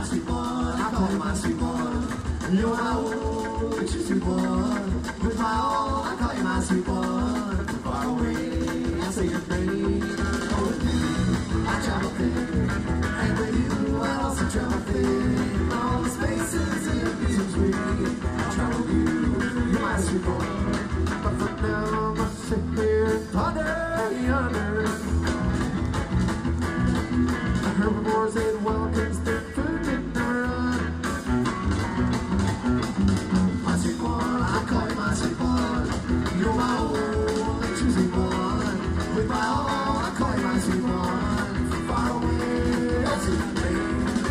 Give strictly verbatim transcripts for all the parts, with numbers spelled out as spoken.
my sweet boy, I call you my sweet boy. You're my old, but you sweet boy. With my all, I call you my sweet boy. Far away, I say your name. Oh, with you, I travel thin. And with you, I also travel thin. All the spaces in the reasons we I travel with you. You're my sweet boy. But for now, I sit here under yonder. Herbivores and wildcats, their food didn't run. My sweet boy, I call you my sweet boy. You're my old and choosy boy. With my all, I call you my sweet boy. From far away, I see you play.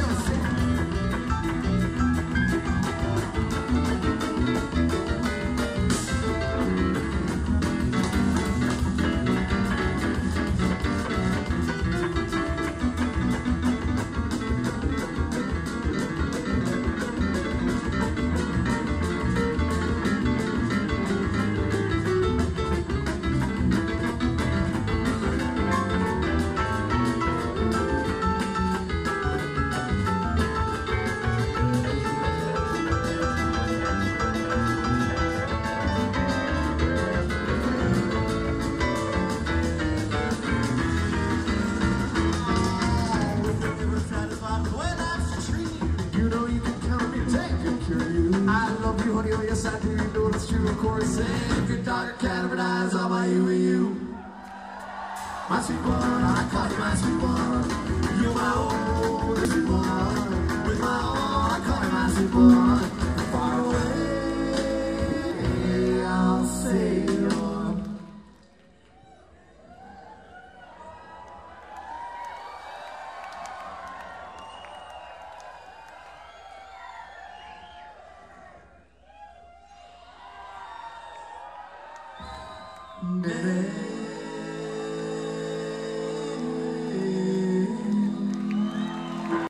Oh, yes, I do, you know it's true, of course. And if your daughter can't eyes, all by you and you. My sweet boy, I call you my sweet boy. You're my old sweet boy. With my all, I call you my sweet boy. Far away, I'll say you're. Baby.